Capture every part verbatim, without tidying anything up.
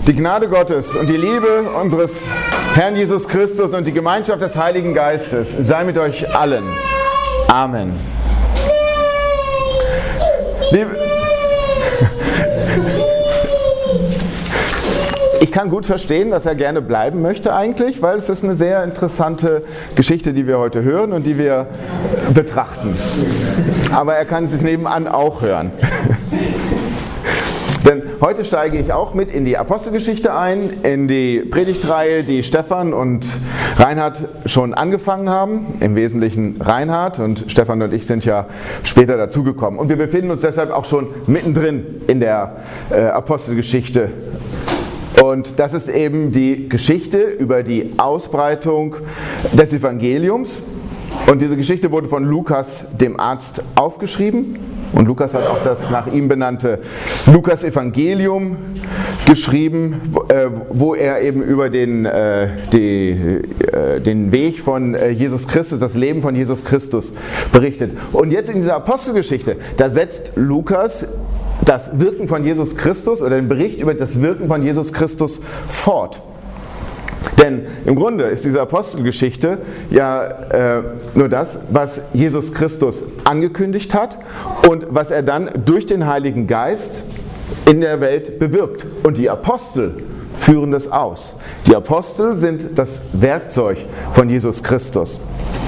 Die Gnade Gottes und die Liebe unseres Herrn Jesus Christus und die Gemeinschaft des Heiligen Geistes sei mit euch allen. Amen. Liebe Ich kann gut verstehen, dass er gerne bleiben möchte eigentlich, weil es ist eine sehr interessante Geschichte, die wir heute hören und die wir betrachten. Aber er kann es nebenan auch hören. Denn heute steige ich auch mit in die Apostelgeschichte ein, in die Predigtreihe, die Stefan und Reinhard schon angefangen haben. Im Wesentlichen Reinhard, und Stefan und ich sind ja später dazugekommen. Und wir befinden uns deshalb auch schon mittendrin in der äh, Apostelgeschichte. Und das ist eben die Geschichte über die Ausbreitung des Evangeliums. Und diese Geschichte wurde von Lukas, dem Arzt, aufgeschrieben. Und Lukas hat auch das nach ihm benannte Lukas-Evangelium geschrieben, wo er eben über den, die, den Weg von Jesus Christus, das Leben von Jesus Christus berichtet. Und jetzt in dieser Apostelgeschichte, da setzt Lukas das Wirken von Jesus Christus oder den Bericht über das Wirken von Jesus Christus fort. Denn im Grunde ist diese Apostelgeschichte ja äh, nur das, was Jesus Christus angekündigt hat und was er dann durch den Heiligen Geist in der Welt bewirkt. Und die Apostel führen das aus. Die Apostel sind das Werkzeug von Jesus Christus.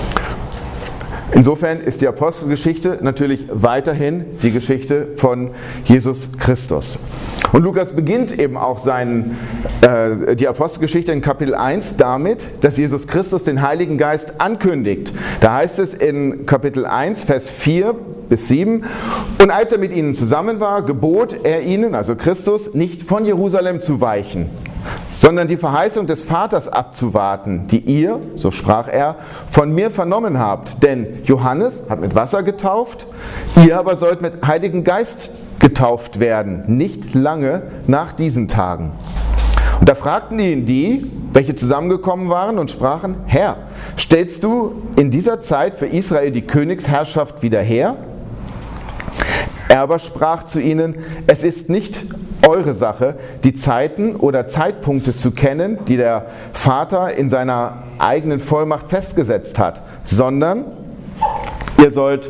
Insofern ist die Apostelgeschichte natürlich weiterhin die Geschichte von Jesus Christus. Und Lukas beginnt eben auch seinen, äh, die Apostelgeschichte in Kapitel eins damit, dass Jesus Christus den Heiligen Geist ankündigt. Da heißt es in Kapitel eins, Vers vier bis sieben, und als er mit ihnen zusammen war, gebot er ihnen, also Christus, nicht von Jerusalem zu weichen, sondern die Verheißung des Vaters abzuwarten, die ihr, so sprach er, von mir vernommen habt. Denn Johannes hat mit Wasser getauft, ihr aber sollt mit Heiligen Geist getauft werden, nicht lange nach diesen Tagen. Und da fragten ihn die, welche zusammengekommen waren, und sprachen: Herr, stellst du in dieser Zeit für Israel die Königsherrschaft wieder her? Er aber sprach zu ihnen: Es ist nicht eure Sache, die Zeiten oder Zeitpunkte zu kennen, die der Vater in seiner eigenen Vollmacht festgesetzt hat, sondern ihr sollt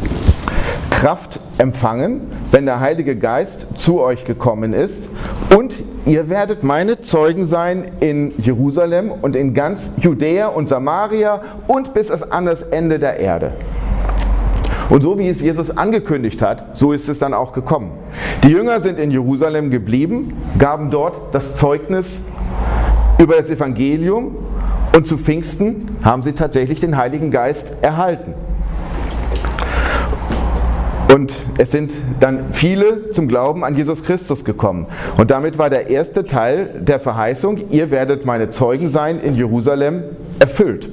Kraft empfangen, wenn der Heilige Geist zu euch gekommen ist, und ihr werdet meine Zeugen sein in Jerusalem und in ganz Judäa und Samaria und bis an das Ende der Erde. Und so wie es Jesus angekündigt hat, so ist es dann auch gekommen. Die Jünger sind in Jerusalem geblieben, gaben dort das Zeugnis über das Evangelium, und zu Pfingsten haben sie tatsächlich den Heiligen Geist erhalten. Und es sind dann viele zum Glauben an Jesus Christus gekommen. Und damit war der erste Teil der Verheißung, ihr werdet meine Zeugen sein in Jerusalem, erfüllt.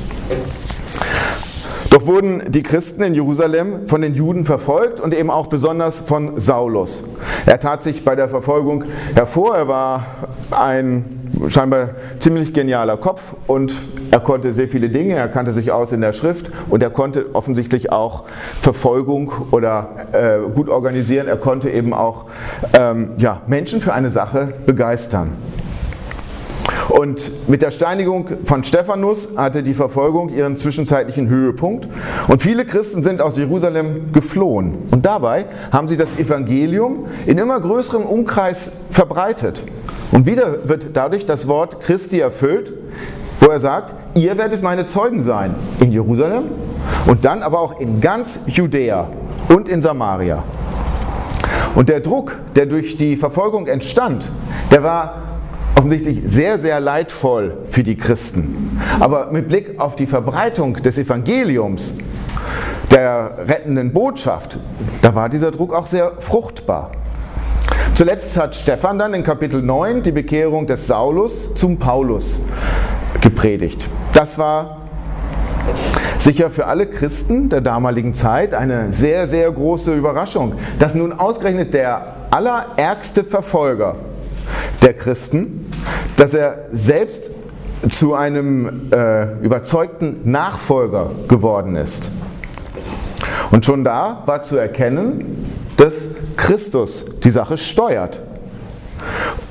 Doch wurden die Christen in Jerusalem von den Juden verfolgt und eben auch besonders von Saulus. Er tat sich bei der Verfolgung hervor, er war ein scheinbar ziemlich genialer Kopf und er konnte sehr viele Dinge, er kannte sich aus in der Schrift und er konnte offensichtlich auch Verfolgung oder äh, gut organisieren, er konnte eben auch ähm, ja, Menschen für eine Sache begeistern. Und mit der Steinigung von Stephanus hatte die Verfolgung ihren zwischenzeitlichen Höhepunkt und viele Christen sind aus Jerusalem geflohen. Und dabei haben sie das Evangelium in immer größerem Umkreis verbreitet. Und wieder wird dadurch das Wort Christi erfüllt, wo er sagt, ihr werdet meine Zeugen sein in Jerusalem und dann aber auch in ganz Judäa und in Samaria. Und der Druck, der durch die Verfolgung entstand, der war offensichtlich sehr, sehr leidvoll für die Christen. Aber mit Blick auf die Verbreitung des Evangeliums, der rettenden Botschaft, da war dieser Druck auch sehr fruchtbar. Zuletzt hat Stephan dann in Kapitel neun die Bekehrung des Saulus zum Paulus gepredigt. Das war sicher für alle Christen der damaligen Zeit eine sehr, sehr große Überraschung, dass nun ausgerechnet der allerärgste Verfolger der Christen, dass er selbst zu einem äh, überzeugten Nachfolger geworden ist. Und schon da war zu erkennen, dass Christus die Sache steuert.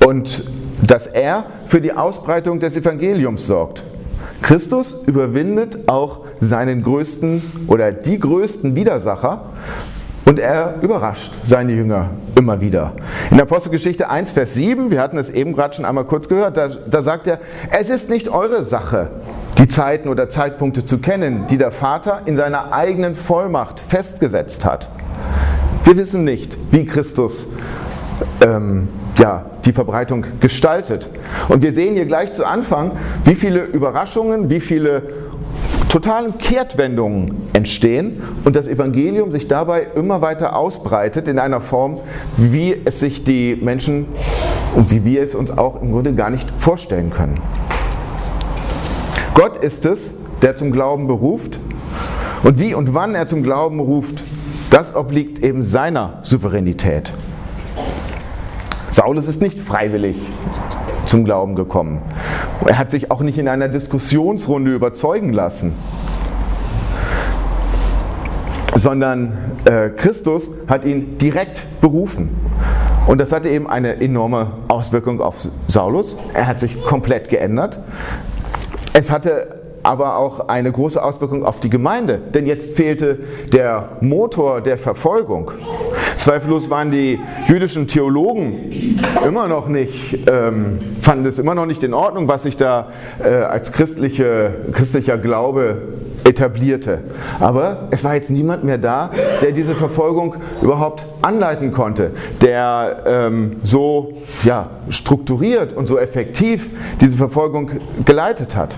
und dass er für die Ausbreitung des Evangeliums sorgt. Christus überwindet auch seinen größten oder die größten Widersacher und er überrascht seine Jünger immer wieder. In Apostelgeschichte eins, Vers sieben, wir hatten es eben gerade schon einmal kurz gehört, da, da sagt er, es ist nicht eure Sache, die Zeiten oder Zeitpunkte zu kennen, die der Vater in seiner eigenen Vollmacht festgesetzt hat. Wir wissen nicht, wie Christus ähm, ja, die Verbreitung gestaltet. Und wir sehen hier gleich zu Anfang, wie viele Überraschungen, wie viele totalen Kehrtwendungen entstehen und das Evangelium sich dabei immer weiter ausbreitet in einer Form, wie es sich die Menschen und wie wir es uns auch im Grunde gar nicht vorstellen können. Gott ist es, der zum Glauben beruft, und wie und wann er zum Glauben ruft, das obliegt eben seiner Souveränität. Saulus ist nicht freiwillig zum Glauben gekommen. Er hat sich auch nicht in einer Diskussionsrunde überzeugen lassen, sondern äh, Christus hat ihn direkt berufen. Und das hatte eben eine enorme Auswirkung auf Saulus. Er hat sich komplett geändert. Es hatte aber auch eine große Auswirkung auf die Gemeinde, denn jetzt fehlte der Motor der Verfolgung. Zweifellos waren die jüdischen Theologen immer noch nicht, ähm, fanden es immer noch nicht in Ordnung, was sich da äh, als christliche, christlicher Glaube etablierte. Aber es war jetzt niemand mehr da, der diese Verfolgung überhaupt anleiten konnte, der ähm, so ja, strukturiert und so effektiv diese Verfolgung geleitet hat.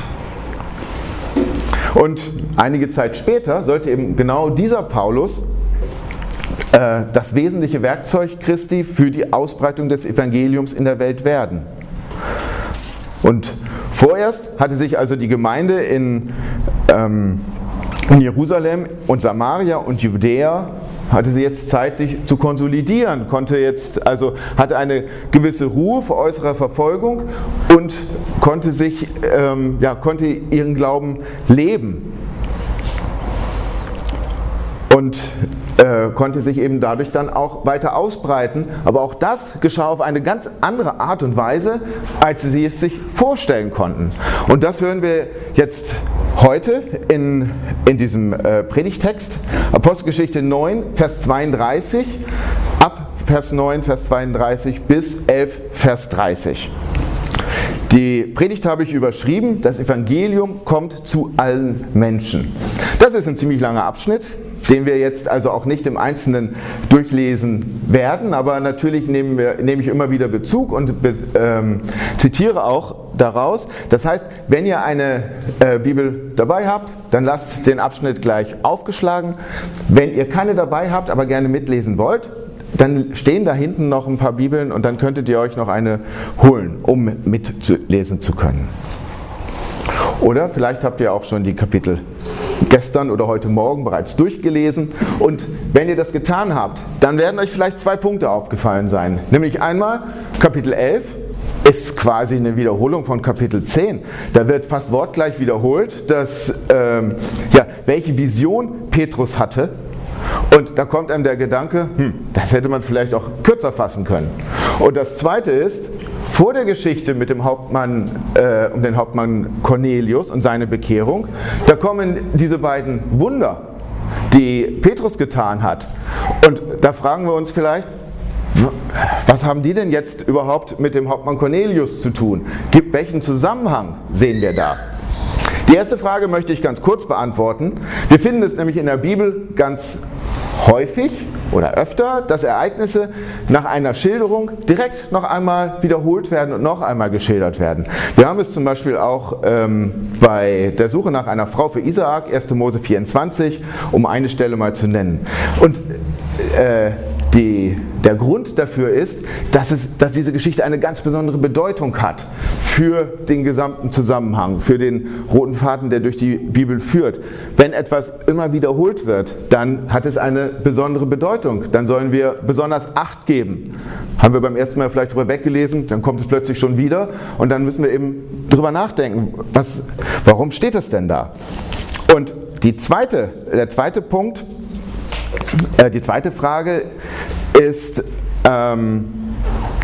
Und einige Zeit später sollte eben genau dieser Paulus äh, das wesentliche Werkzeug Christi für die Ausbreitung des Evangeliums in der Welt werden. Und vorerst hatte sich also die Gemeinde in, ähm, in Jerusalem und Samaria und Judäa hatte sie jetzt Zeit, sich zu konsolidieren, konnte jetzt, also hatte eine gewisse Ruhe vor äußerer Verfolgung und konnte sich, ähm, ja, konnte ihren Glauben leben und äh, konnte sich eben dadurch dann auch weiter ausbreiten. Aber auch das geschah auf eine ganz andere Art und Weise, als sie es sich vorstellen konnten. Und das hören wir jetzt heute in, in diesem äh, Predigtext, Apostelgeschichte neun, Vers zweiunddreißig, ab Vers neun, Vers zweiunddreißig bis elf, Vers dreißig. Die Predigt habe ich überschrieben, das Evangelium kommt zu allen Menschen. Das ist ein ziemlich langer Abschnitt, den wir jetzt also auch nicht im Einzelnen durchlesen werden, aber natürlich nehmen wir, nehme ich immer wieder Bezug und be, ähm, zitiere auch daraus. Das heißt, wenn ihr eine äh, Bibel dabei habt, dann lasst den Abschnitt gleich aufgeschlagen. Wenn ihr keine dabei habt, aber gerne mitlesen wollt, dann stehen da hinten noch ein paar Bibeln und dann könntet ihr euch noch eine holen, um mitlesen zu können. Oder vielleicht habt ihr auch schon die Kapitel gestern oder heute Morgen bereits durchgelesen. Und wenn ihr das getan habt, dann werden euch vielleicht zwei Punkte aufgefallen sein. Nämlich einmal, Kapitel elf ist quasi eine Wiederholung von Kapitel zehn. Da wird fast wortgleich wiederholt, dass, ähm, ja, welche Vision Petrus hatte. Und da kommt einem der Gedanke, hm, das hätte man vielleicht auch kürzer fassen können. Und das Zweite ist, vor der Geschichte mit dem Hauptmann, äh, um den Hauptmann Cornelius und seine Bekehrung, da kommen diese beiden Wunder, die Petrus getan hat. Und da fragen wir uns vielleicht, was haben die denn jetzt überhaupt mit dem Hauptmann Cornelius zu tun? Welchen Zusammenhang sehen wir da? Die erste Frage möchte ich ganz kurz beantworten. Wir finden es nämlich in der Bibel ganz häufig oder öfter, dass Ereignisse nach einer Schilderung direkt noch einmal wiederholt werden und noch einmal geschildert werden. Wir haben es zum Beispiel auch ähm, bei der Suche nach einer Frau für Isaak, erster Mose vierundzwanzig, um eine Stelle mal zu nennen. Und äh, Die, der Grund dafür ist, dass, es, dass diese Geschichte eine ganz besondere Bedeutung hat für den gesamten Zusammenhang, für den roten Faden, der durch die Bibel führt. Wenn etwas immer wiederholt wird, dann hat es eine besondere Bedeutung. Dann sollen wir besonders Acht geben. Haben wir beim ersten Mal vielleicht drüber weggelesen, dann kommt es plötzlich schon wieder und dann müssen wir eben drüber nachdenken, was, warum steht das denn da? Und die zweite, der zweite Punkt, Die zweite Frage ist, ähm,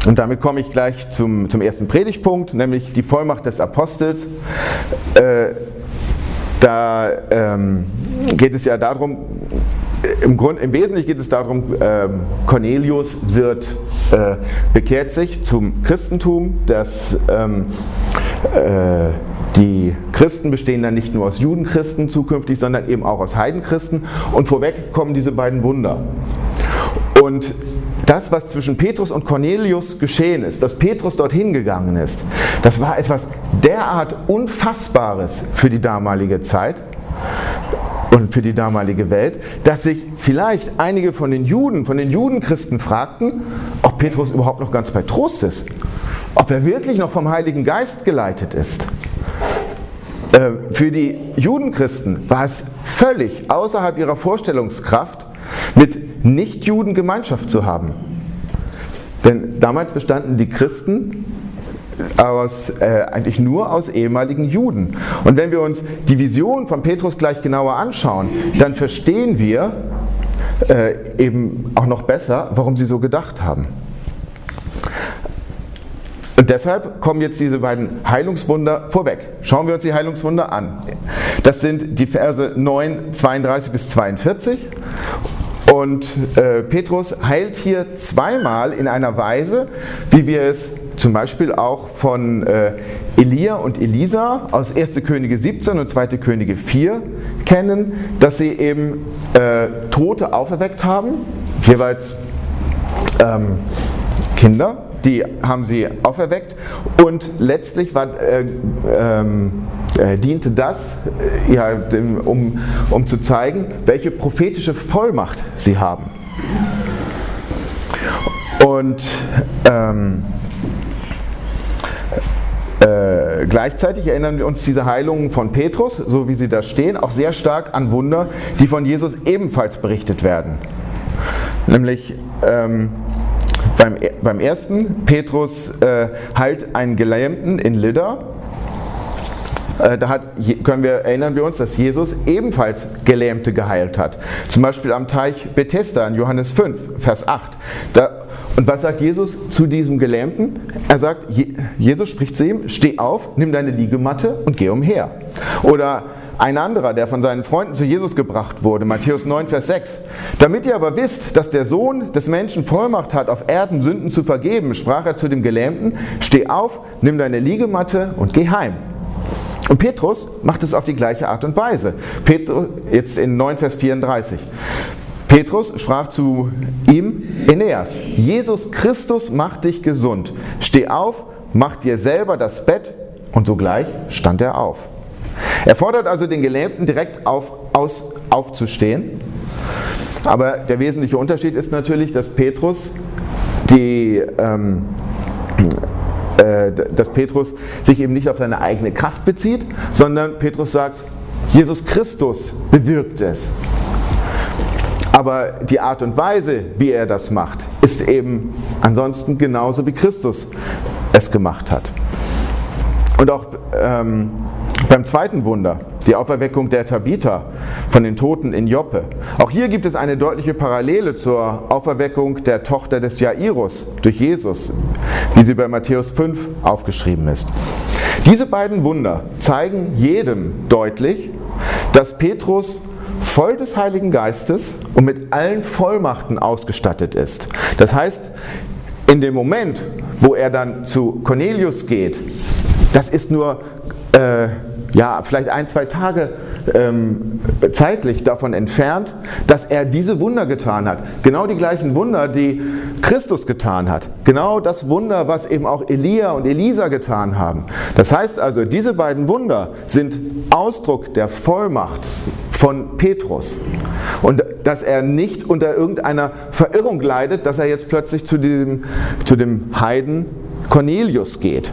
Und damit komme ich gleich zum, zum ersten Predigtpunkt, nämlich die Vollmacht des Apostels. Äh, da ähm, geht es ja darum, im Grund, im Wesentlichen geht es darum, äh, Cornelius wird, äh, bekehrt sich zum Christentum. Das, ähm, äh, die Christen bestehen dann nicht nur aus Judenchristen zukünftig, sondern eben auch aus Heidenchristen. Und vorweg kommen diese beiden Wunder. Und das, was zwischen Petrus und Cornelius geschehen ist, dass Petrus dorthin gegangen ist, das war etwas derart Unfassbares für die damalige Zeit und für die damalige Welt, dass sich vielleicht einige von den Juden, von den Judenchristen fragten, ob Petrus überhaupt noch ganz bei Trost ist, ob er wirklich noch vom Heiligen Geist geleitet ist. Äh, für die Judenchristen war es völlig außerhalb ihrer Vorstellungskraft, mit Nichtjuden Gemeinschaft zu haben. Denn damals bestanden die Christen aus, äh, eigentlich nur aus ehemaligen Juden. Und wenn wir uns die Vision von Petrus gleich genauer anschauen, dann verstehen wir äh, eben auch noch besser, warum sie so gedacht haben. Und deshalb kommen jetzt diese beiden Heilungswunder vorweg. Schauen wir uns die Heilungswunder an. Das sind die Verse neun, zweiunddreißig bis zweiundvierzig. Und äh, Petrus heilt hier zweimal in einer Weise, wie wir es zum Beispiel auch von äh, Elia und Elisa aus erster Könige siebzehn und zweiter Könige vier kennen, dass sie eben äh, Tote auferweckt haben, jeweils ähm, Kinder, die haben sie auferweckt, und letztlich war, äh, ähm, äh, diente das, äh, ja, dem, um, um zu zeigen, welche prophetische Vollmacht sie haben. Und ähm, äh, gleichzeitig erinnern wir uns diese Heilungen von Petrus, so wie sie da stehen, auch sehr stark an Wunder, die von Jesus ebenfalls berichtet werden. Nämlich ähm, Beim, beim ersten, Petrus äh, heilt einen Gelähmten in Lydda. Äh, da hat, können wir, erinnern wir uns, dass Jesus ebenfalls Gelähmte geheilt hat. Zum Beispiel am Teich Bethesda in Johannes fünf, Vers acht. Da, und was sagt Jesus zu diesem Gelähmten? Er sagt, Je, Jesus spricht zu ihm, steh auf, nimm deine Liegematte und geh umher. Oder ein anderer, der von seinen Freunden zu Jesus gebracht wurde, Matthäus neun, Vers sechs. Damit ihr aber wisst, dass der Sohn des Menschen Vollmacht hat, auf Erden Sünden zu vergeben, sprach er zu dem Gelähmten, steh auf, nimm deine Liegematte und geh heim. Und Petrus macht es auf die gleiche Art und Weise. Petrus, jetzt in neun, Vers vierunddreißig. Petrus sprach zu ihm, Aeneas, Jesus Christus macht dich gesund. Steh auf, mach dir selber das Bett, und sogleich stand er auf. Er fordert also den Gelähmten direkt auf, aus, aufzustehen. Aber der wesentliche Unterschied ist natürlich, dass Petrus, die, ähm, äh, dass Petrus sich eben nicht auf seine eigene Kraft bezieht, sondern Petrus sagt, Jesus Christus bewirkt es. Aber die Art und Weise, wie er das macht, ist eben ansonsten genauso, wie Christus es gemacht hat. Und auch ähm, beim zweiten Wunder, die Auferweckung der Tabitha von den Toten in Joppe. Auch hier gibt es eine deutliche Parallele zur Auferweckung der Tochter des Jairus durch Jesus, wie sie bei Matthäus fünf aufgeschrieben ist. Diese beiden Wunder zeigen jedem deutlich, dass Petrus voll des Heiligen Geistes und mit allen Vollmachten ausgestattet ist. Das heißt, in dem Moment, wo er dann zu Cornelius geht, das ist nur äh, ja, vielleicht ein, zwei Tage ähm, zeitlich davon entfernt, dass er diese Wunder getan hat. Genau die gleichen Wunder, die Christus getan hat. Genau das Wunder, was eben auch Elia und Elisa getan haben. Das heißt also, diese beiden Wunder sind Ausdruck der Vollmacht von Petrus. Und dass er nicht unter irgendeiner Verirrung leidet, dass er jetzt plötzlich zu dem, zu dem Heiden Cornelius geht.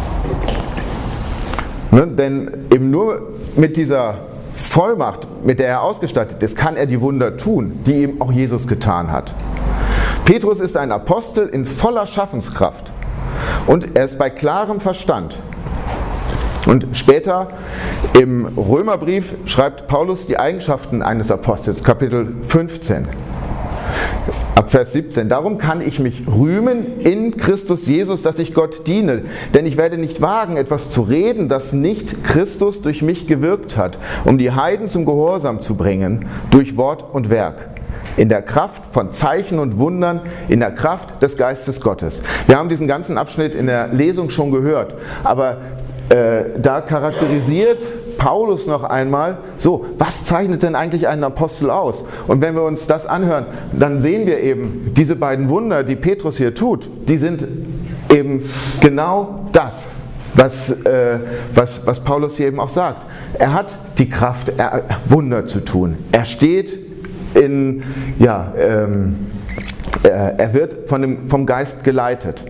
Ne, denn eben nur mit dieser Vollmacht, mit der er ausgestattet ist, kann er die Wunder tun, die eben auch Jesus getan hat. Petrus ist ein Apostel in voller Schaffenskraft und er ist bei klarem Verstand. Und später im Römerbrief schreibt Paulus die Eigenschaften eines Apostels, Kapitel fünfzehn. ab Vers siebzehn. Darum kann ich mich rühmen in Christus Jesus, dass ich Gott diene. Denn ich werde nicht wagen, etwas zu reden, das nicht Christus durch mich gewirkt hat, um die Heiden zum Gehorsam zu bringen, durch Wort und Werk. In der Kraft von Zeichen und Wundern, in der Kraft des Geistes Gottes. Wir haben diesen ganzen Abschnitt in der Lesung schon gehört, aber äh, da charakterisiert Paulus noch einmal, so, was zeichnet denn eigentlich einen Apostel aus? Und wenn wir uns das anhören, dann sehen wir eben, diese beiden Wunder, die Petrus hier tut, die sind eben genau das, was, äh, was, was Paulus hier eben auch sagt. Er hat die Kraft, er, Wunder zu tun. Er steht in, ja, ähm, er, er wird von dem, vom Geist geleitet.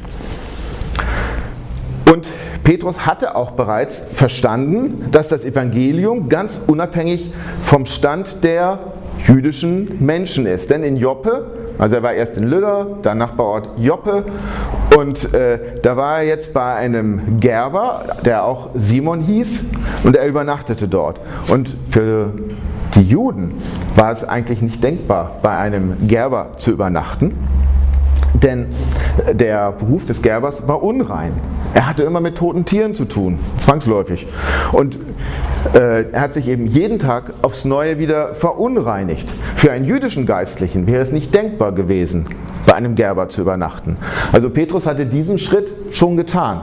Und Petrus hatte auch bereits verstanden, dass das Evangelium ganz unabhängig vom Stand der jüdischen Menschen ist. Denn in Joppe, also er war erst in Lydda, dann Nachbarort Joppe, und äh, da war er jetzt bei einem Gerber, der auch Simon hieß, und er übernachtete dort. Und für die Juden war es eigentlich nicht denkbar, bei einem Gerber zu übernachten, denn der Beruf des Gerbers war unrein. Er hatte immer mit toten Tieren zu tun, zwangsläufig. Und äh, er hat sich eben jeden Tag aufs Neue wieder verunreinigt. Für einen jüdischen Geistlichen wäre es nicht denkbar gewesen, bei einem Gerber zu übernachten. Also Petrus hatte diesen Schritt schon getan.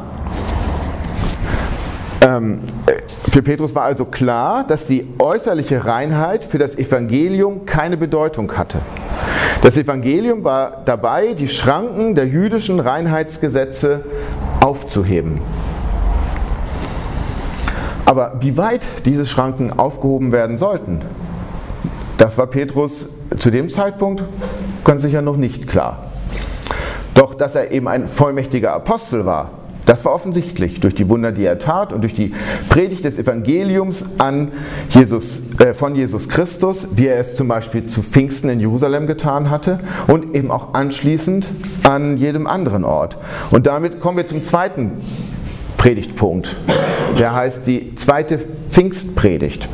Ähm, für Petrus war also klar, dass die äußerliche Reinheit für das Evangelium keine Bedeutung hatte. Das Evangelium war dabei, die Schranken der jüdischen Reinheitsgesetze aufzuheben. Aber wie weit diese Schranken aufgehoben werden sollten, das war Petrus zu dem Zeitpunkt ganz sicher noch nicht klar. Doch dass er eben ein vollmächtiger Apostel war, das war offensichtlich durch die Wunder, die er tat und durch die Predigt des Evangeliums an Jesus, äh, von Jesus Christus, wie er es zum Beispiel zu Pfingsten in Jerusalem getan hatte und eben auch anschließend an jedem anderen Ort. Und damit kommen wir zum zweiten Predigtpunkt, der heißt die zweite Pfingstpredigt.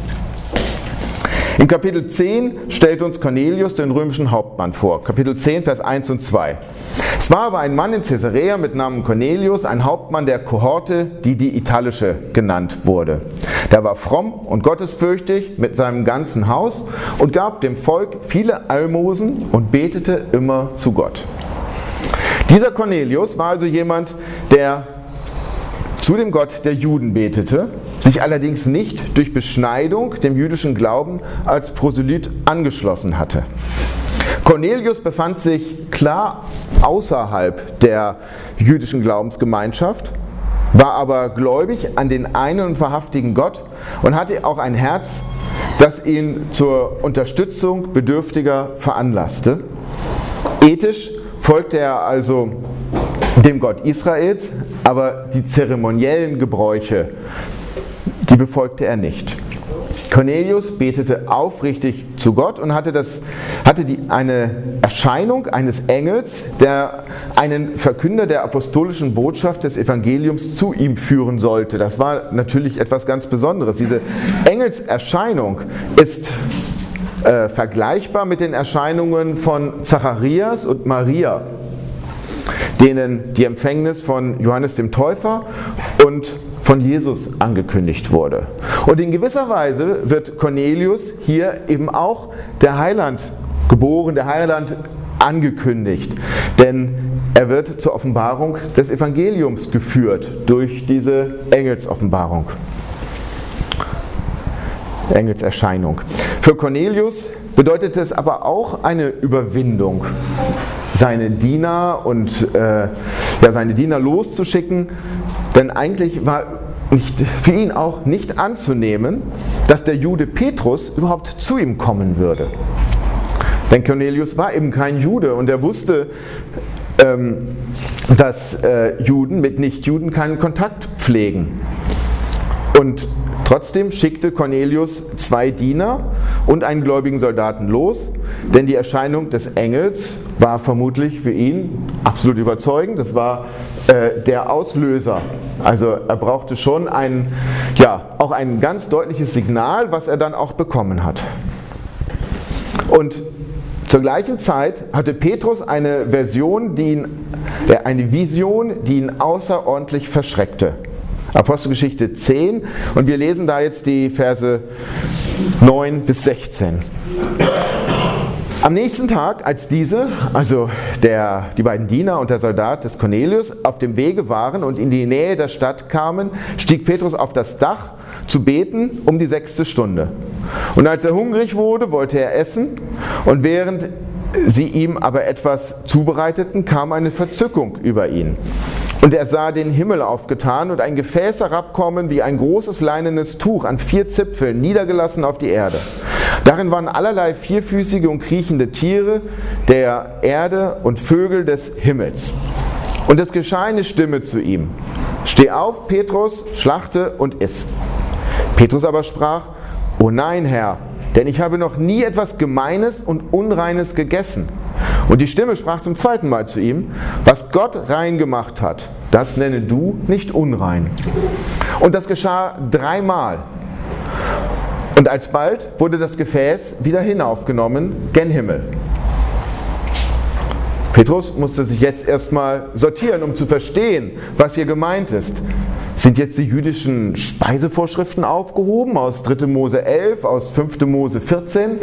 In Kapitel zehn stellt uns Cornelius den römischen Hauptmann vor. Kapitel zehn, Vers eins und zwei. Es war aber ein Mann in Caesarea mit Namen Cornelius, ein Hauptmann der Kohorte, die die italische genannt wurde. Der war fromm und gottesfürchtig mit seinem ganzen Haus und gab dem Volk viele Almosen und betete immer zu Gott. Dieser Cornelius war also jemand, der zu dem Gott der Juden betete, sich allerdings nicht durch Beschneidung dem jüdischen Glauben als Proselyt angeschlossen hatte. Cornelius befand sich klar außerhalb der jüdischen Glaubensgemeinschaft, war aber gläubig an den einen und wahrhaftigen Gott und hatte auch ein Herz, das ihn zur Unterstützung Bedürftiger veranlasste. Ethisch folgte er also dem Gott Israels, aber die zeremoniellen Gebräuche, die befolgte er nicht. Cornelius betete aufrichtig zu Gott und hatte, das, hatte die, eine Erscheinung eines Engels, der einen Verkünder der apostolischen Botschaft des Evangeliums zu ihm führen sollte. Das war natürlich etwas ganz Besonderes. Diese Engelserscheinung ist äh, vergleichbar mit den Erscheinungen von Zacharias und Maria, denen die Empfängnis von Johannes dem Täufer und von Jesus angekündigt wurde. Und in gewisser Weise wird Cornelius hier eben auch der Heiland geboren, der Heiland angekündigt. Denn er wird zur Offenbarung des Evangeliums geführt durch diese Engelsoffenbarung. Engelserscheinung. Für Cornelius bedeutet es aber auch eine Überwindung, seine Diener und äh, ja, seine Diener loszuschicken, denn eigentlich war nicht, für ihn auch nicht anzunehmen, dass der Jude Petrus überhaupt zu ihm kommen würde. Denn Cornelius war eben kein Jude und er wusste, ähm, dass äh, Juden mit Nichtjuden keinen Kontakt pflegen. Und trotzdem schickte Cornelius zwei Diener und einen gläubigen Soldaten los, denn die Erscheinung des Engels war vermutlich für ihn absolut überzeugend. Das war äh, der Auslöser. Also er brauchte schon ein, ja, auch ein ganz deutliches Signal, was er dann auch bekommen hat. Und Zur gleichen Zeit hatte Petrus eine Version, die ihn, äh, eine Vision, die ihn außerordentlich verschreckte. Apostelgeschichte zehn, und wir lesen da jetzt die Verse neun bis sechzehn. Am nächsten Tag, als diese, also der, die beiden Diener und der Soldat des Cornelius, auf dem Wege waren und in die Nähe der Stadt kamen, stieg Petrus auf das Dach zu beten um die sechste Stunde. Und als er hungrig wurde, wollte er essen, und während sie ihm aber etwas zubereiteten, kam eine Verzückung über ihn. Und er sah den Himmel aufgetan und ein Gefäß herabkommen wie ein großes leinenes Tuch an vier Zipfeln, niedergelassen auf die Erde. Darin waren allerlei vierfüßige und kriechende Tiere der Erde und Vögel des Himmels. Und es geschah eine Stimme zu ihm: Steh auf, Petrus, schlachte und iss. Petrus aber sprach: O nein, Herr, denn ich habe noch nie etwas Gemeines und Unreines gegessen. Und die Stimme sprach zum zweiten Mal zu ihm: Was Gott rein gemacht hat, das nenne du nicht unrein. Und das geschah dreimal. Und alsbald wurde das Gefäß wieder hinaufgenommen gen Himmel. Petrus musste sich jetzt erstmal sortieren, um zu verstehen, was hier gemeint ist. Sind jetzt die jüdischen Speisevorschriften aufgehoben aus dritter Mose elf, aus fünfter Mose vierzehn?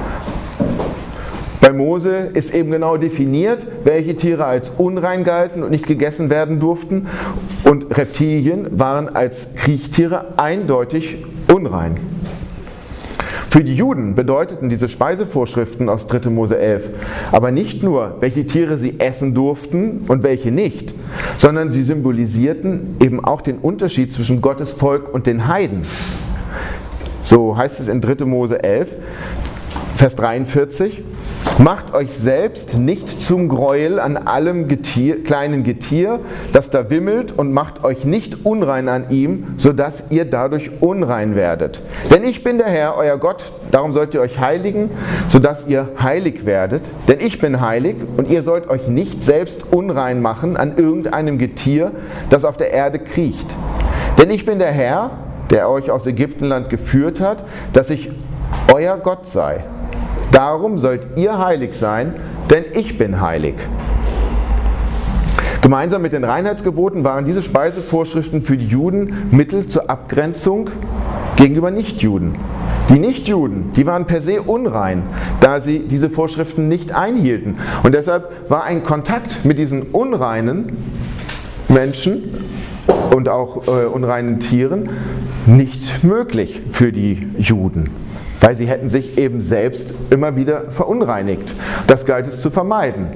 Bei Mose ist eben genau definiert, welche Tiere als unrein galten und nicht gegessen werden durften, und Reptilien waren als Kriechtiere eindeutig unrein. Für die Juden bedeuteten diese Speisevorschriften aus dritter Mose elf aber nicht nur, welche Tiere sie essen durften und welche nicht, sondern sie symbolisierten eben auch den Unterschied zwischen Gottes Volk und den Heiden. So heißt es in dritter Mose elf, Vers dreiundvierzig: Macht euch selbst nicht zum Gräuel an allem Getier, kleinen Getier, das da wimmelt, und macht euch nicht unrein an ihm, sodass ihr dadurch unrein werdet. Denn ich bin der Herr, euer Gott, darum sollt ihr euch heiligen, sodass ihr heilig werdet. Denn ich bin heilig, und ihr sollt euch nicht selbst unrein machen an irgendeinem Getier, das auf der Erde kriecht. Denn ich bin der Herr, der euch aus Ägyptenland geführt hat, dass ich euer Gott sei. Darum sollt ihr heilig sein, denn ich bin heilig. Gemeinsam mit den Reinheitsgeboten waren diese Speisevorschriften für die Juden Mittel zur Abgrenzung gegenüber Nichtjuden. Die Nichtjuden, die waren per se unrein, da sie diese Vorschriften nicht einhielten. Und deshalb war ein Kontakt mit diesen unreinen Menschen und auch äh, unreinen Tieren nicht möglich für die Juden, weil sie hätten sich eben selbst immer wieder verunreinigt. Das galt es zu vermeiden.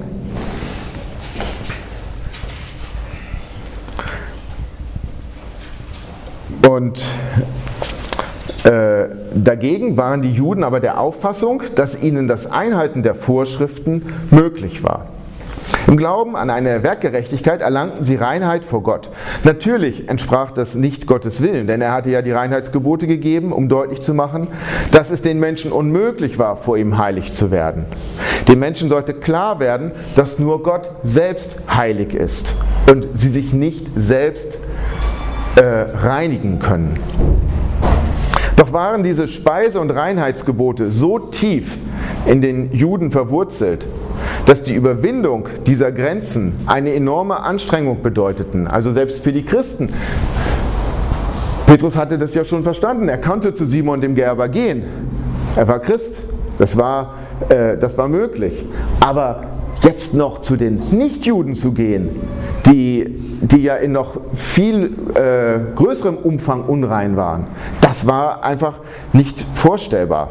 Und äh, dagegen waren die Juden aber der Auffassung, dass ihnen das Einhalten der Vorschriften möglich war. Im Glauben an eine Werkgerechtigkeit erlangten sie Reinheit vor Gott. Natürlich entsprach das nicht Gottes Willen, denn er hatte ja die Reinheitsgebote gegeben, um deutlich zu machen, dass es den Menschen unmöglich war, vor ihm heilig zu werden. Den Menschen sollte klar werden, dass nur Gott selbst heilig ist und sie sich nicht selbst äh, reinigen können. Doch waren diese Speise- und Reinheitsgebote so tief in den Juden verwurzelt, dass die Überwindung dieser Grenzen eine enorme Anstrengung bedeuteten, also selbst für die Christen. Petrus hatte das ja schon verstanden, er konnte zu Simon dem Gerber gehen, er war Christ, das war, äh, das war möglich. Aber jetzt noch zu den Nichtjuden zu gehen, die, die ja in noch viel äh, größerem Umfang unrein waren, das war einfach nicht vorstellbar.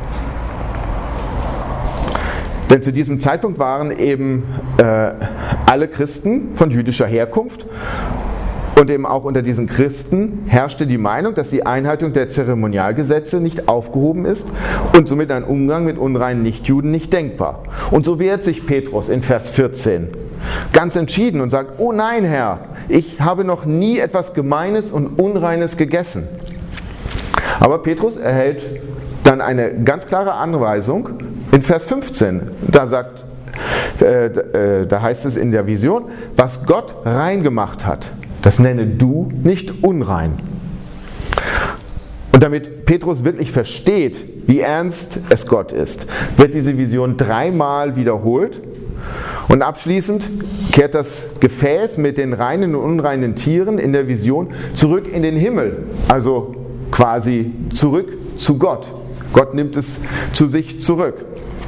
Denn zu diesem Zeitpunkt waren eben äh, alle Christen von jüdischer Herkunft, und eben auch unter diesen Christen herrschte die Meinung, dass die Einhaltung der Zeremonialgesetze nicht aufgehoben ist und somit ein Umgang mit unreinen Nichtjuden nicht denkbar. Und so wehrt sich Petrus in Vers vierzehn ganz entschieden und sagt: Oh nein, Herr, ich habe noch nie etwas Gemeines und Unreines gegessen. Aber Petrus erhält dann eine ganz klare Anweisung in Vers fünfzehn. Da sagt, äh, äh, da heißt es in der Vision: Was Gott rein gemacht hat, das nenne du nicht unrein. Und damit Petrus wirklich versteht, wie ernst es Gott ist, wird diese Vision dreimal wiederholt. Und abschließend kehrt das Gefäß mit den reinen und unreinen Tieren in der Vision zurück in den Himmel, also quasi zurück zu Gott. Gott nimmt es zu sich zurück.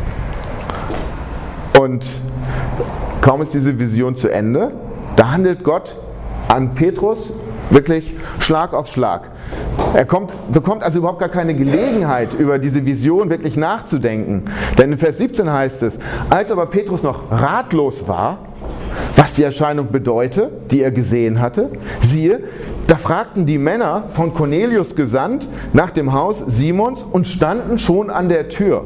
Und kaum ist diese Vision zu Ende, da handelt Gott an Petrus wirklich Schlag auf Schlag. Er kommt, bekommt also überhaupt gar keine Gelegenheit, über diese Vision wirklich nachzudenken. Denn in Vers siebzehn heißt es, als aber Petrus noch ratlos war, was die Erscheinung bedeute, die er gesehen hatte, siehe, da fragten die Männer von Cornelius gesandt nach dem Haus Simons und standen schon an der Tür.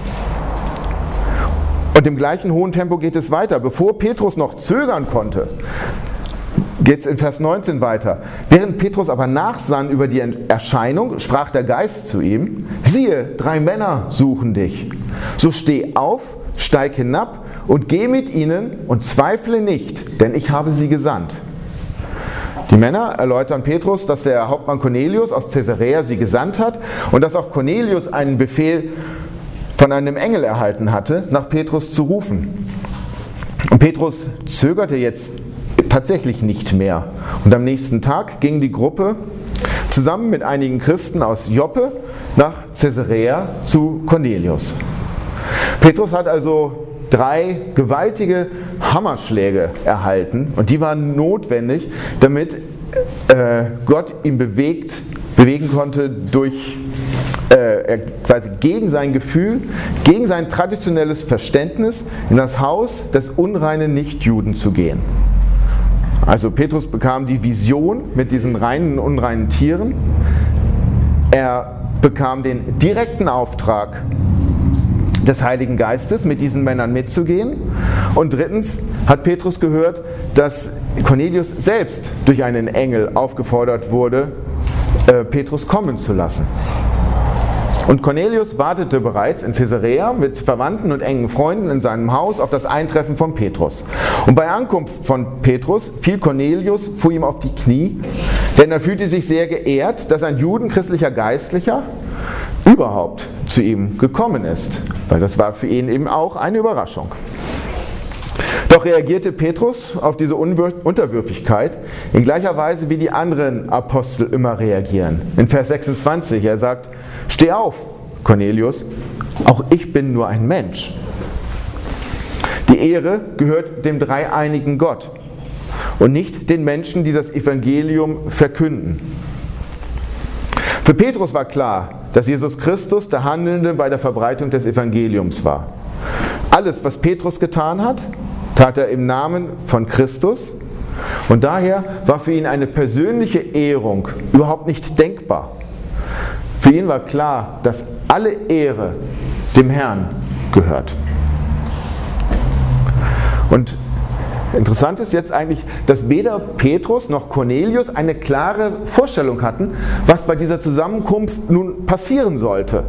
Und im gleichen hohen Tempo geht es weiter. Bevor Petrus noch zögern konnte, geht es in Vers neunzehn weiter. Während Petrus aber nachsann über die Erscheinung, sprach der Geist zu ihm, siehe, drei Männer suchen dich. So steh auf, steig hinab und geh mit ihnen und zweifle nicht, denn ich habe sie gesandt. Die Männer erläutern Petrus, dass der Hauptmann Cornelius aus Caesarea sie gesandt hat und dass auch Cornelius einen Befehl von einem Engel erhalten hatte, nach Petrus zu rufen. Und Petrus zögerte jetzt tatsächlich nicht mehr. Und am nächsten Tag ging die Gruppe zusammen mit einigen Christen aus Joppe nach Caesarea zu Cornelius. Petrus hat also drei gewaltige Hammerschläge erhalten und die waren notwendig, damit äh, Gott ihn bewegt, bewegen konnte durch äh, quasi gegen sein Gefühl, gegen sein traditionelles Verständnis in das Haus des unreinen Nichtjuden zu gehen. Also Petrus bekam die Vision mit diesen reinen und unreinen Tieren. Er bekam den direkten Auftrag des Heiligen Geistes, mit diesen Männern mitzugehen. Und drittens hat Petrus gehört, dass Cornelius selbst durch einen Engel aufgefordert wurde, Petrus kommen zu lassen. Und Cornelius wartete bereits in Caesarea mit Verwandten und engen Freunden in seinem Haus auf das Eintreffen von Petrus. Und bei Ankunft von Petrus fiel Cornelius vor ihm auf die Knie, denn er fühlte sich sehr geehrt, dass ein judenchristlicher Geistlicher überhaupt zu ihm gekommen ist, weil das war für ihn eben auch eine Überraschung. Doch reagierte Petrus auf diese Unterwürfigkeit in gleicher Weise, wie die anderen Apostel immer reagieren. In Vers sechsundzwanzig, er sagt, steh auf, Cornelius, auch ich bin nur ein Mensch. Die Ehre gehört dem dreieinigen Gott und nicht den Menschen, die das Evangelium verkünden. Für Petrus war klar, dass Jesus Christus der Handelnde bei der Verbreitung des Evangeliums war. Alles, was Petrus getan hat, tat er im Namen von Christus und daher war für ihn eine persönliche Ehrung überhaupt nicht denkbar. Für ihn war klar, dass alle Ehre dem Herrn gehört. Und interessant ist jetzt eigentlich, dass weder Petrus noch Cornelius eine klare Vorstellung hatten, was bei dieser Zusammenkunft nun passieren sollte.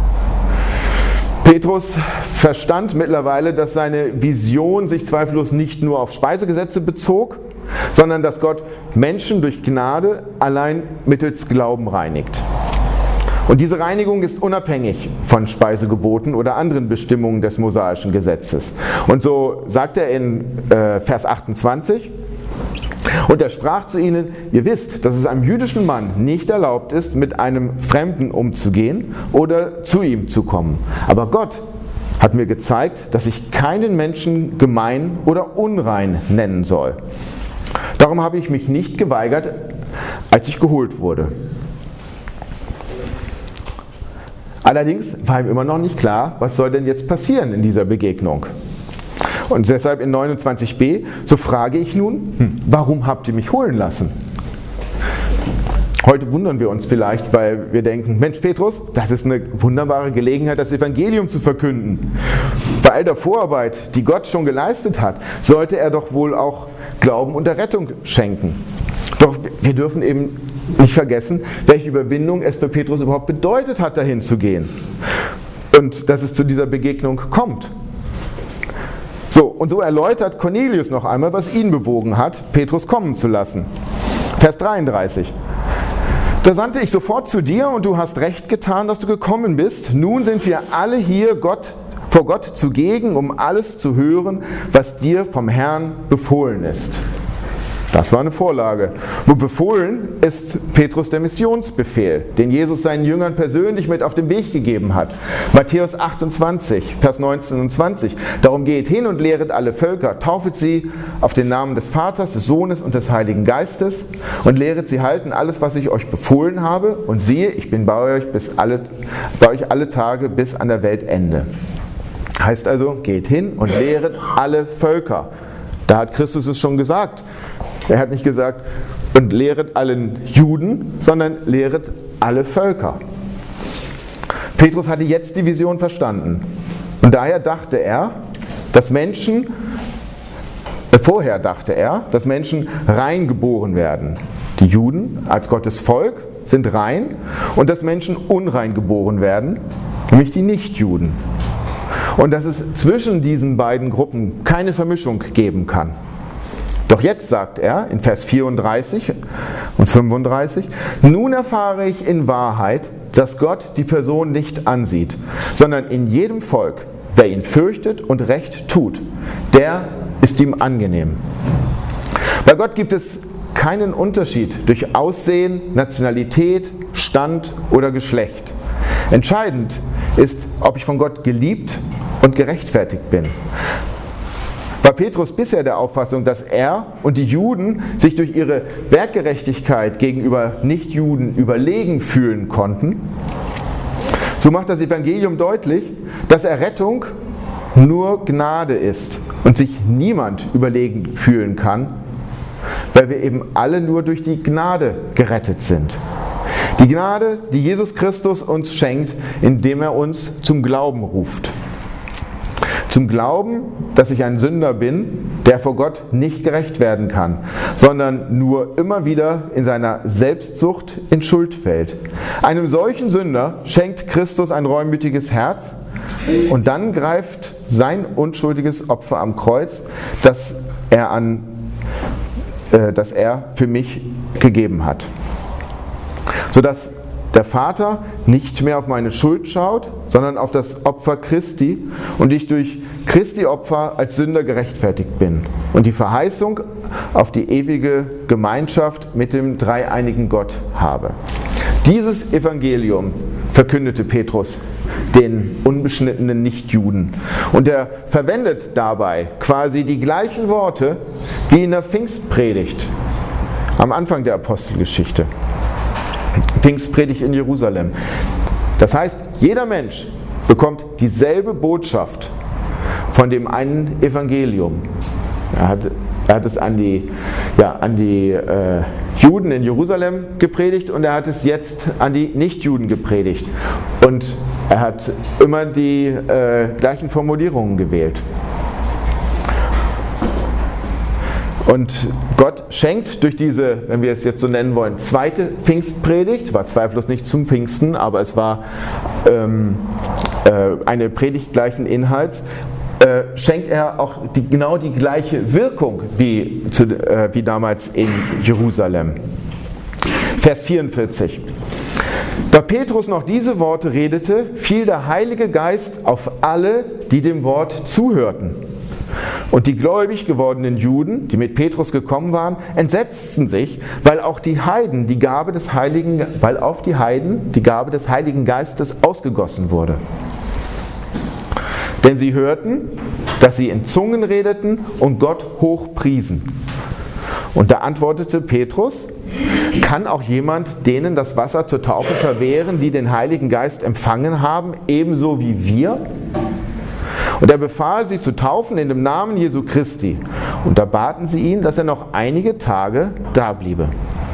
Petrus verstand mittlerweile, dass seine Vision sich zweifellos nicht nur auf Speisegesetze bezog, sondern dass Gott Menschen durch Gnade allein mittels Glauben reinigt. Und diese Reinigung ist unabhängig von Speisegeboten oder anderen Bestimmungen des mosaischen Gesetzes. Und so sagt er in äh, Vers achtundzwanzig, und er sprach zu ihnen, ihr wisst, dass es einem jüdischen Mann nicht erlaubt ist, mit einem Fremden umzugehen oder zu ihm zu kommen. Aber Gott hat mir gezeigt, dass ich keinen Menschen gemein oder unrein nennen soll. Darum habe ich mich nicht geweigert, als ich geholt wurde. Allerdings war ihm immer noch nicht klar, was soll denn jetzt passieren in dieser Begegnung. Und deshalb in neunundzwanzig b, so frage ich nun, hm, warum habt ihr mich holen lassen? Heute wundern wir uns vielleicht, weil wir denken, Mensch Petrus, das ist eine wunderbare Gelegenheit, das Evangelium zu verkünden. Bei all der Vorarbeit, die Gott schon geleistet hat, sollte er doch wohl auch Glauben und Errettung schenken. Doch wir dürfen eben nicht vergessen, welche Überwindung es für Petrus überhaupt bedeutet hat, dahin zu gehen. Und dass es zu dieser Begegnung kommt. So, und so erläutert Cornelius noch einmal, was ihn bewogen hat, Petrus kommen zu lassen. Vers dreiunddreißig. Da sandte ich sofort zu dir und du hast recht getan, dass du gekommen bist. Nun sind wir alle hier Gott, vor Gott zugegen, um alles zu hören, was dir vom Herrn befohlen ist. Das war eine Vorlage. Nur befohlen ist Petrus der Missionsbefehl, den Jesus seinen Jüngern persönlich mit auf den Weg gegeben hat. Matthäus achtundzwanzig, Vers neunzehn und zwanzig. Darum geht hin und lehret alle Völker, taufet sie auf den Namen des Vaters, des Sohnes und des Heiligen Geistes und lehret sie halten alles, was ich euch befohlen habe. Und siehe, ich bin bei euch, bis alle, bei euch alle Tage bis an der Weltende. Heißt also, geht hin und lehret alle Völker. Da hat Christus es schon gesagt. Er hat nicht gesagt, und lehret allen Juden, sondern lehret alle Völker. Petrus hatte jetzt die Vision verstanden. Und daher dachte er, dass Menschen, äh, vorher dachte er, dass Menschen rein geboren werden. Die Juden als Gottes Volk sind rein und dass Menschen unrein geboren werden, nämlich die Nichtjuden. Und dass es zwischen diesen beiden Gruppen keine Vermischung geben kann. Doch jetzt sagt er in Vers vierunddreißig und fünfunddreißig, nun erfahre ich in Wahrheit, dass Gott die Person nicht ansieht, sondern in jedem Volk, wer ihn fürchtet und Recht tut, der ist ihm angenehm. Bei Gott gibt es keinen Unterschied durch Aussehen, Nationalität, Stand oder Geschlecht. Entscheidend ist, ob ich von Gott geliebt und gerechtfertigt bin. War Petrus bisher der Auffassung, dass er und die Juden sich durch ihre Werkgerechtigkeit gegenüber Nichtjuden überlegen fühlen konnten? So macht das Evangelium deutlich, dass Errettung nur Gnade ist und sich niemand überlegen fühlen kann, weil wir eben alle nur durch die Gnade gerettet sind. Die Gnade, die Jesus Christus uns schenkt, indem er uns zum Glauben ruft. Zum Glauben, dass ich ein Sünder bin, der vor Gott nicht gerecht werden kann, sondern nur immer wieder in seiner Selbstsucht in Schuld fällt. Einem solchen Sünder schenkt Christus ein reumütiges Herz und dann greift sein unschuldiges Opfer am Kreuz, das er, an, äh, das er für mich gegeben hat. Sodass der Vater nicht mehr auf meine Schuld schaut, sondern auf das Opfer Christi und ich durch Christi Opfer als Sünder gerechtfertigt bin und die Verheißung auf die ewige Gemeinschaft mit dem dreieinigen Gott habe. Dieses Evangelium verkündete Petrus den unbeschnittenen Nichtjuden und er verwendet dabei quasi die gleichen Worte wie in der Pfingstpredigt am Anfang der Apostelgeschichte. Pfingstpredigt in Jerusalem. Das heißt, jeder Mensch bekommt dieselbe Botschaft von dem einen Evangelium. Er hat, er hat es an die, ja, an die äh, Juden in Jerusalem gepredigt und er hat es jetzt an die Nichtjuden gepredigt. Und er hat immer die äh, gleichen Formulierungen gewählt. Und Gott schenkt durch diese, wenn wir es jetzt so nennen wollen, zweite Pfingstpredigt, war zweifellos nicht zum Pfingsten, aber es war ähm, äh, eine Predigt gleichen Inhalts, äh, schenkt er auch die, genau die gleiche Wirkung wie, zu, äh, wie damals in Jerusalem. Vers vierundvierzig. Da Petrus noch diese Worte redete, fiel der Heilige Geist auf alle, die dem Wort zuhörten. Und die gläubig gewordenen Juden, die mit Petrus gekommen waren, entsetzten sich, weil auch die Heiden die Gabe des Heiligen, weil auf die Heiden die Gabe des Heiligen Geistes ausgegossen wurde. Denn sie hörten, dass sie in Zungen redeten und Gott hochpriesen. Und da antwortete Petrus: Kann auch jemand denen das Wasser zur Taufe verwehren, die den Heiligen Geist empfangen haben, ebenso wie wir? Und er befahl, sie zu taufen in dem Namen Jesu Christi. Und da baten sie ihn, dass er noch einige Tage da bliebe.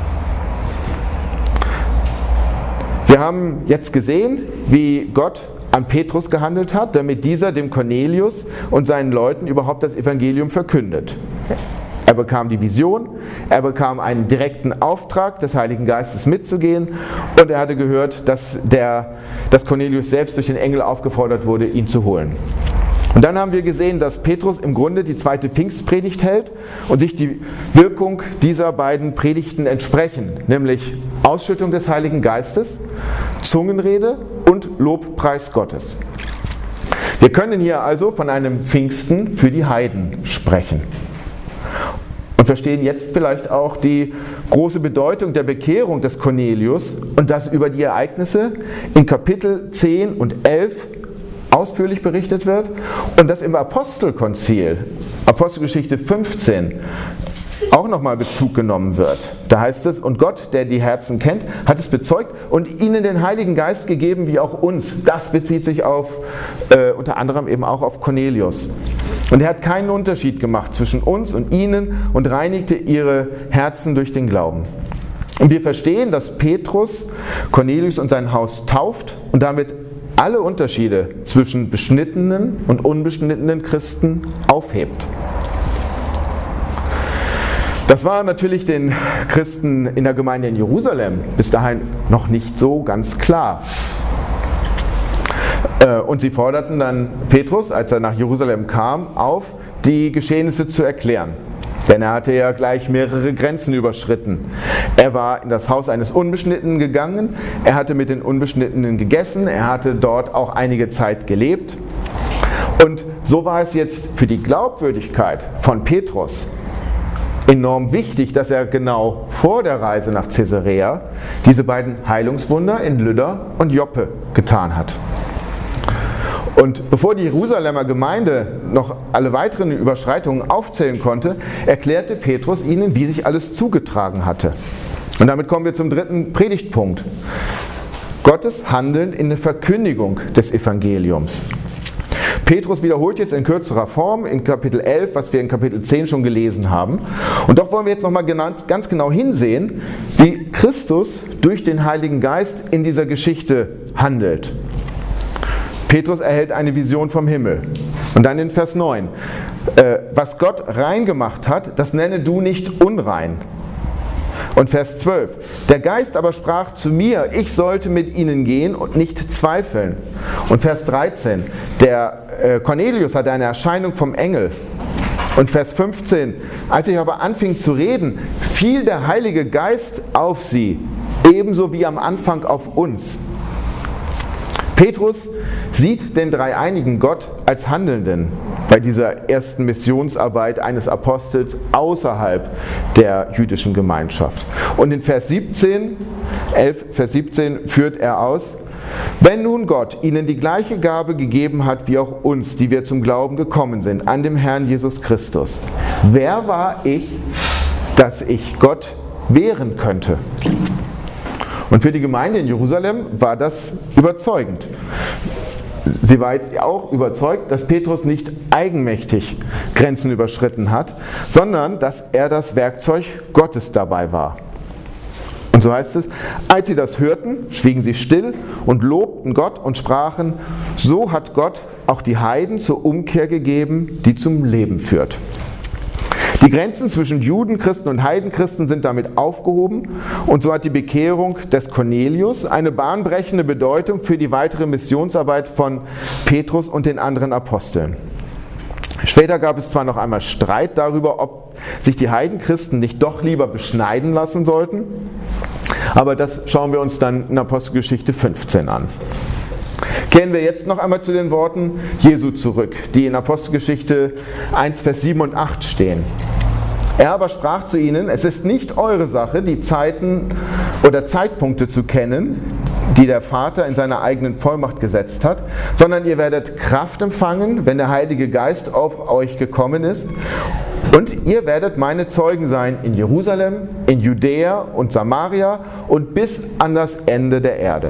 Wir haben jetzt gesehen, wie Gott an Petrus gehandelt hat, damit dieser dem Cornelius und seinen Leuten überhaupt das Evangelium verkündet. Er bekam die Vision, er bekam einen direkten Auftrag des Heiligen Geistes mitzugehen und er hatte gehört, dass, der, dass Cornelius selbst durch den Engel aufgefordert wurde, ihn zu holen. Und dann haben wir gesehen, dass Petrus im Grunde die zweite Pfingstpredigt hält und sich die Wirkung dieser beiden Predigten entsprechen, nämlich Ausschüttung des Heiligen Geistes, Zungenrede und Lobpreis Gottes. Wir können hier also von einem Pfingsten für die Heiden sprechen. Und verstehen jetzt vielleicht auch die große Bedeutung der Bekehrung des Cornelius und dass über die Ereignisse in Kapitel zehn und elf ausführlich berichtet wird und dass im Apostelkonzil, Apostelgeschichte fünfzehn, auch nochmal Bezug genommen wird. Da heißt es, und Gott, der die Herzen kennt, hat es bezeugt und ihnen den Heiligen Geist gegeben, wie auch uns. Das bezieht sich auf, äh, unter anderem eben auch auf Cornelius. Und er hat keinen Unterschied gemacht zwischen uns und ihnen und reinigte ihre Herzen durch den Glauben. Und wir verstehen, dass Petrus Cornelius und sein Haus tauft und damit alle Unterschiede zwischen beschnittenen und unbeschnittenen Christen aufhebt. Das war natürlich den Christen in der Gemeinde in Jerusalem bis dahin noch nicht so ganz klar. Und sie forderten dann Petrus, als er nach Jerusalem kam, auf, die Geschehnisse zu erklären. Denn er hatte ja gleich mehrere Grenzen überschritten. Er war in das Haus eines Unbeschnittenen gegangen, er hatte mit den Unbeschnittenen gegessen, er hatte dort auch einige Zeit gelebt. Und so war es jetzt für die Glaubwürdigkeit von Petrus enorm wichtig, dass er genau vor der Reise nach Caesarea diese beiden Heilungswunder in Lydda und Joppe getan hat. Und bevor die Jerusalemer Gemeinde noch alle weiteren Überschreitungen aufzählen konnte, erklärte Petrus ihnen, wie sich alles zugetragen hatte. Und damit kommen wir zum dritten Predigtpunkt. Gottes Handeln in der Verkündigung des Evangeliums. Petrus wiederholt jetzt in kürzerer Form in Kapitel elf, was wir in Kapitel zehn schon gelesen haben. Und doch wollen wir jetzt nochmal ganz genau hinsehen, wie Christus durch den Heiligen Geist in dieser Geschichte handelt. Petrus erhält eine Vision vom Himmel. Und dann in Vers neun. Äh, was Gott rein gemacht hat, das nenne du nicht unrein. Und Vers zwölf. Der Geist aber sprach zu mir, ich sollte mit ihnen gehen und nicht zweifeln. Und Vers dreizehn. Der äh, Cornelius hatte eine Erscheinung vom Engel. Und Vers fünfzehn. Als ich aber anfing zu reden, fiel der Heilige Geist auf sie, ebenso wie am Anfang auf uns. Petrus sieht den dreieinigen Gott als Handelnden bei dieser ersten Missionsarbeit eines Apostels außerhalb der jüdischen Gemeinschaft. Und in Vers siebzehn, elf, Vers siebzehn führt er aus, wenn nun Gott ihnen die gleiche Gabe gegeben hat wie auch uns, die wir zum Glauben gekommen sind, an dem Herrn Jesus Christus, wer war ich, dass ich Gott wehren könnte? Und für die Gemeinde in Jerusalem war das überzeugend. Sie war jetzt auch überzeugt, dass Petrus nicht eigenmächtig Grenzen überschritten hat, sondern dass er das Werkzeug Gottes dabei war. Und so heißt es, als sie das hörten, schwiegen sie still und lobten Gott und sprachen, so hat Gott auch die Heiden zur Umkehr gegeben, die zum Leben führt. Die Grenzen zwischen Judenchristen und Heidenchristen sind damit aufgehoben und so hat die Bekehrung des Cornelius eine bahnbrechende Bedeutung für die weitere Missionsarbeit von Petrus und den anderen Aposteln. Später gab es zwar noch einmal Streit darüber, ob sich die Heidenchristen nicht doch lieber beschneiden lassen sollten, aber das schauen wir uns dann in Apostelgeschichte fünfzehn an. Kehren wir jetzt noch einmal zu den Worten Jesu zurück, die in Apostelgeschichte eins, Vers sieben und acht stehen. Er aber sprach zu ihnen, es ist nicht eure Sache, die Zeiten oder Zeitpunkte zu kennen, die der Vater in seiner eigenen Vollmacht gesetzt hat, sondern ihr werdet Kraft empfangen, wenn der Heilige Geist auf euch gekommen ist. Und ihr werdet meine Zeugen sein in Jerusalem, in Judäa und Samaria und bis an das Ende der Erde.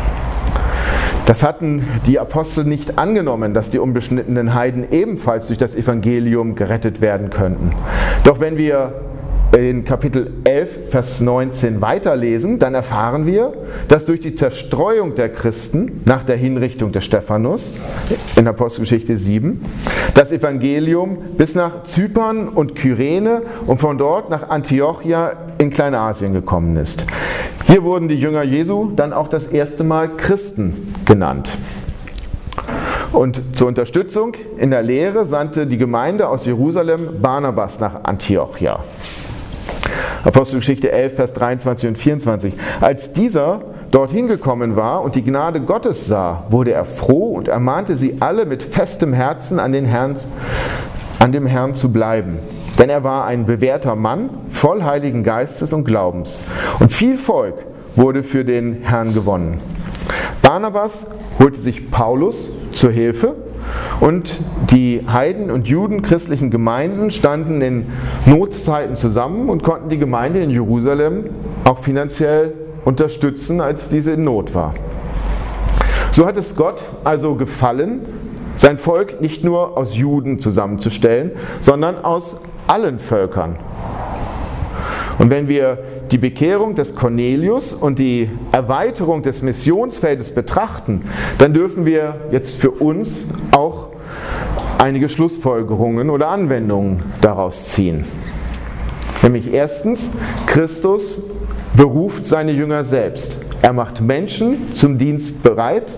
Das hatten die Apostel nicht angenommen, dass die unbeschnittenen Heiden ebenfalls durch das Evangelium gerettet werden könnten. Doch wenn wir in Kapitel elf, Vers neunzehn weiterlesen, dann erfahren wir, dass durch die Zerstreuung der Christen nach der Hinrichtung des Stephanus in Apostelgeschichte sieben das Evangelium bis nach Zypern und Kyrene und von dort nach Antiochia in Kleinasien gekommen ist. Hier wurden die Jünger Jesu dann auch das erste Mal Christen genannt. Und zur Unterstützung in der Lehre sandte die Gemeinde aus Jerusalem Barnabas nach Antiochia. Apostelgeschichte elf, Vers dreiundzwanzig und vierundzwanzig. Als dieser dorthin gekommen war und die Gnade Gottes sah, wurde er froh und ermahnte sie alle mit festem Herzen an, den Herrn, an dem Herrn zu bleiben. Denn er war ein bewährter Mann, voll Heiligen Geistes und Glaubens. Und viel Volk wurde für den Herrn gewonnen. Barnabas holte sich Paulus zur Hilfe und die Heiden- und judenchristlichen Gemeinden standen in Notzeiten zusammen und konnten die Gemeinde in Jerusalem auch finanziell unterstützen, als diese in Not war. So hat es Gott also gefallen, sein Volk nicht nur aus Juden zusammenzustellen, sondern aus allen Völkern. Und wenn wir die Bekehrung des Cornelius und die Erweiterung des Missionsfeldes betrachten, dann dürfen wir jetzt für uns auch einige Schlussfolgerungen oder Anwendungen daraus ziehen. Nämlich erstens, Christus beruft seine Jünger selbst. Er macht Menschen zum Dienst bereit.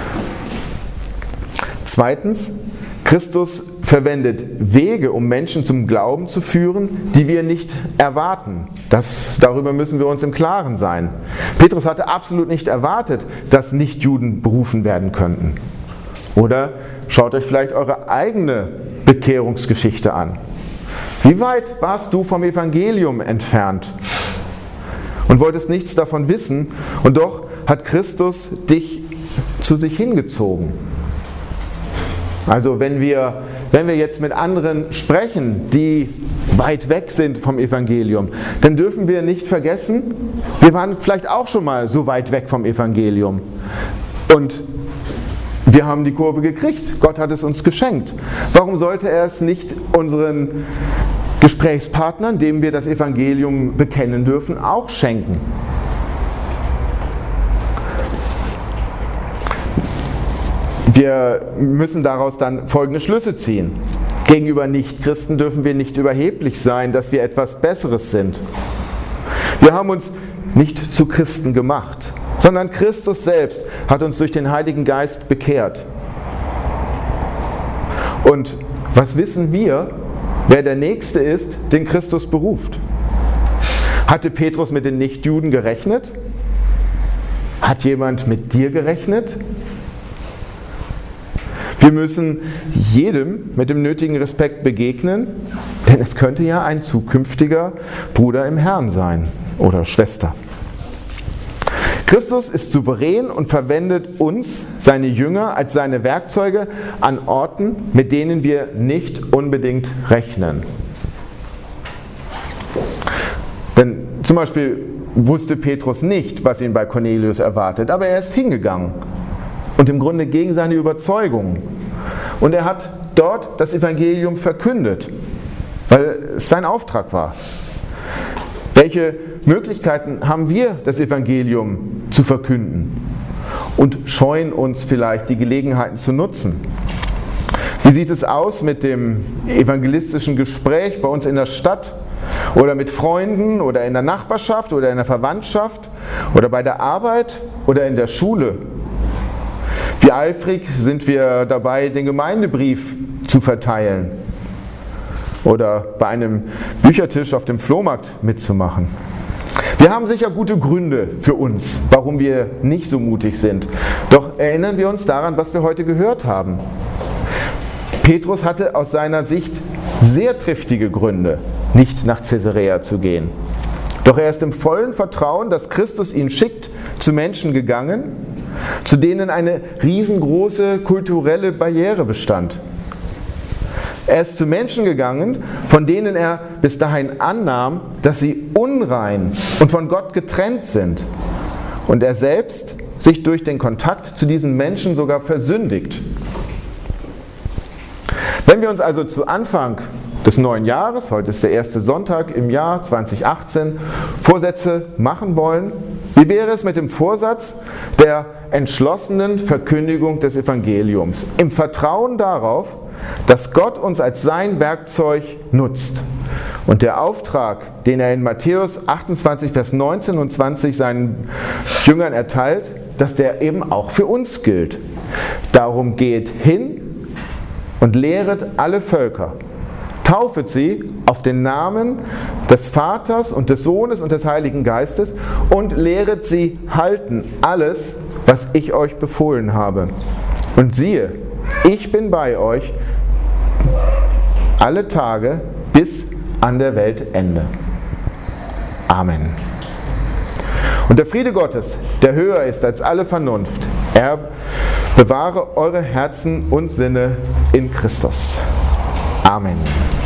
Zweitens, Christus verwendet Wege, um Menschen zum Glauben zu führen, die wir nicht erwarten. Das, darüber müssen wir uns im Klaren sein. Petrus hatte absolut nicht erwartet, dass Nichtjuden berufen werden könnten. Oder schaut euch vielleicht eure eigene Bekehrungsgeschichte an. Wie weit warst du vom Evangelium entfernt und wolltest nichts davon wissen, und doch hat Christus dich zu sich hingezogen? Also wenn wir, wenn wir jetzt mit anderen sprechen, die weit weg sind vom Evangelium, dann dürfen wir nicht vergessen, wir waren vielleicht auch schon mal so weit weg vom Evangelium. Und wir haben die Kurve gekriegt. Gott hat es uns geschenkt. Warum sollte er es nicht unseren Gesprächspartnern, denen wir das Evangelium bekennen dürfen, auch schenken? Wir müssen daraus dann folgende Schlüsse ziehen. Gegenüber Nichtchristen dürfen wir nicht überheblich sein, dass wir etwas Besseres sind. Wir haben uns nicht zu Christen gemacht, sondern Christus selbst hat uns durch den Heiligen Geist bekehrt. Und was wissen wir, wer der Nächste ist, den Christus beruft? Hatte Petrus mit den Nichtjuden gerechnet? Hat jemand mit dir gerechnet? Wir müssen jedem mit dem nötigen Respekt begegnen, denn es könnte ja ein zukünftiger Bruder im Herrn sein oder Schwester. Christus ist souverän und verwendet uns, seine Jünger, als seine Werkzeuge an Orten, mit denen wir nicht unbedingt rechnen. Denn zum Beispiel wusste Petrus nicht, was ihn bei Cornelius erwartet, aber er ist hingegangen. Und im Grunde gegen seine Überzeugung. Und er hat dort das Evangelium verkündet, weil es sein Auftrag war. Welche Möglichkeiten haben wir, das Evangelium zu verkünden? Und scheuen uns vielleicht, die Gelegenheiten zu nutzen? Wie sieht es aus mit dem evangelistischen Gespräch bei uns in der Stadt? Oder mit Freunden oder in der Nachbarschaft oder in der Verwandtschaft? Oder bei der Arbeit oder in der Schule? Wie eifrig sind wir dabei, den Gemeindebrief zu verteilen oder bei einem Büchertisch auf dem Flohmarkt mitzumachen? Wir haben sicher gute Gründe für uns, warum wir nicht so mutig sind. Doch erinnern wir uns daran, was wir heute gehört haben. Petrus hatte aus seiner Sicht sehr triftige Gründe, nicht nach Caesarea zu gehen. Doch er ist im vollen Vertrauen, dass Christus ihn schickt, zu Menschen gegangen, zu denen eine riesengroße kulturelle Barriere bestand. Er ist zu Menschen gegangen, von denen er bis dahin annahm, dass sie unrein und von Gott getrennt sind. Und er selbst sich durch den Kontakt zu diesen Menschen sogar versündigt. Wenn wir uns also zu Anfang des neuen Jahres, heute ist der erste Sonntag im Jahr zweitausendachtzehn, Vorsätze machen wollen, wie wäre es mit dem Vorsatz der entschlossenen Verkündigung des Evangeliums, im Vertrauen darauf, dass Gott uns als sein Werkzeug nutzt und der Auftrag, den er in Matthäus achtundzwanzig, Vers neunzehn und zwanzig seinen Jüngern erteilt, dass der eben auch für uns gilt. Darum geht hin und lehret alle Völker. Taufet sie auf den Namen des Vaters und des Sohnes und des Heiligen Geistes und lehret sie halten alles, was ich euch befohlen habe. Und siehe, ich bin bei euch alle Tage bis an der Weltende. Amen. Und der Friede Gottes, der höher ist als alle Vernunft, er bewahre eure Herzen und Sinne in Christus. Amen.